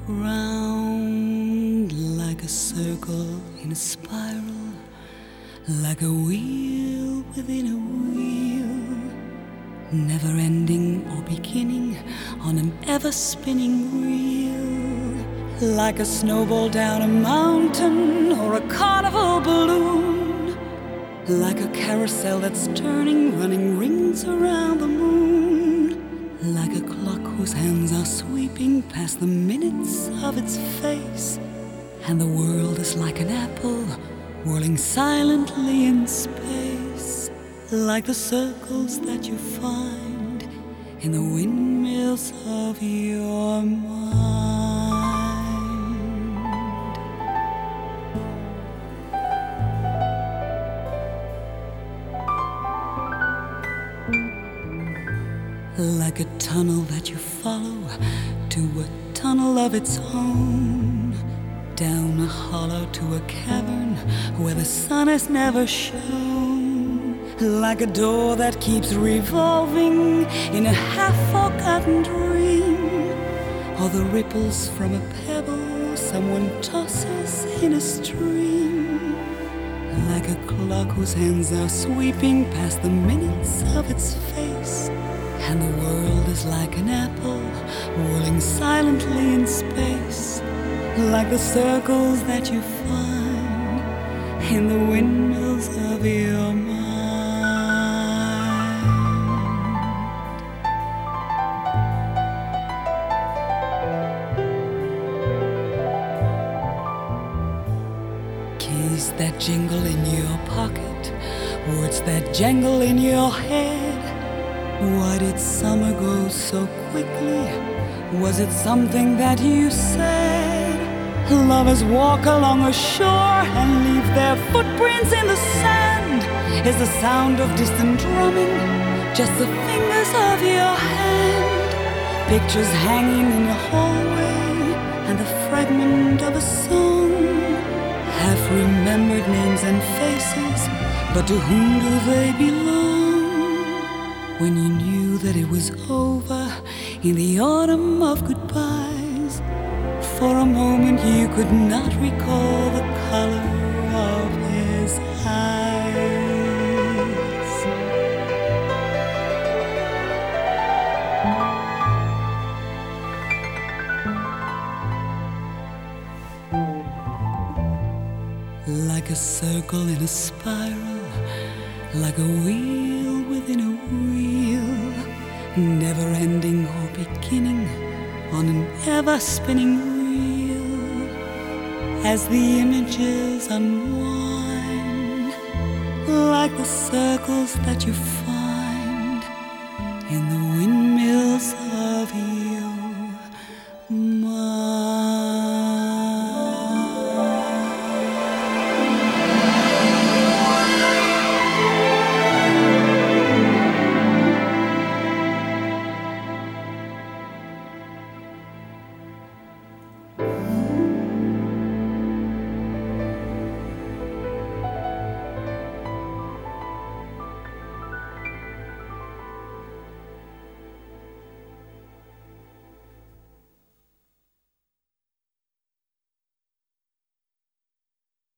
round like a circle in a spiral, like a wheel within a wheel, never ending or beginning on an ever-spinning reel, like a snowball down a mountain or a carnival balloon, like a carousel that's turning, running rings around the moon, like a clock whose hands are sweeping past the minutes of its face, and the world is like an apple whirling silently in space, like the circles that you find in the windmills of your mind. Like a tunnel that you follow to a tunnel of its own, down a hollow to a cavern where the sun has never shone, like a door that keeps revolving in a half-forgotten dream, or the ripples from a pebble someone tosses in a stream, like a clock whose hands are sweeping past the minutes of its face, and the world is like an apple whirling silently in space, like the circles that you find in the windmills of your mind. Keys that jingle in your pocket, words that jangle in your head. Why did summer go so quickly? Was it something that you said? Lovers walk along a shore and leave their footprints in the sand. Is the sound of distant drumming just the fingers of your hand? Pictures hanging in a hallway and the fragment of a song, half-remembered names and faces, but to whom do they belong? When you knew that it was over in the autumn of goodbyes, for a moment you could not recall the color of his eyes. Like a circle in a spiral, like a wheel within a wheel, never ending or beginning on an ever-spinning reel, as the images unwind, like the circles that you